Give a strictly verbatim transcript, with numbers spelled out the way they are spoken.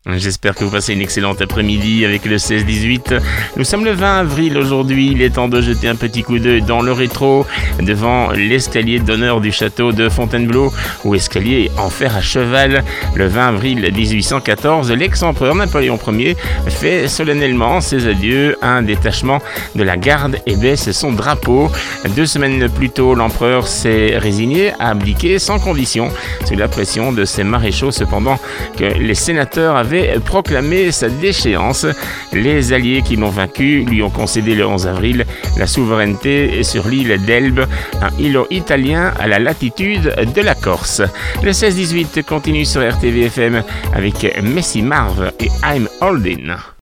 J'espère que vous passez une excellente après-midi avec le seize dix-huit. Nous sommes le vingt avril aujourd'hui. Il est temps de jeter un petit coup d'œil dans le rétro devant l'escalier d'honneur du château de Fontainebleau ou escalier en fer à cheval. Le vingt avril dix-huit cent quatorze, l'ex-empereur Napoléon Ier fait solennellement ses adieux à un détachement de la garde et baisse son drapeau. Deux semaines plus tôt, l'empereur s'est résigné à abdiquer sans condition sous la pression de ses maréchaux, cependant que les sénateurs avaient proclamé sa déchéance. Les alliés qui l'ont vaincu lui ont concédé le onze avril la souveraineté sur l'île d'Elbe, un îlot italien à la latitude de la Corse. Le seize dix-huit continue sur R T V F M avec Messi Marv et I'm Holdin'.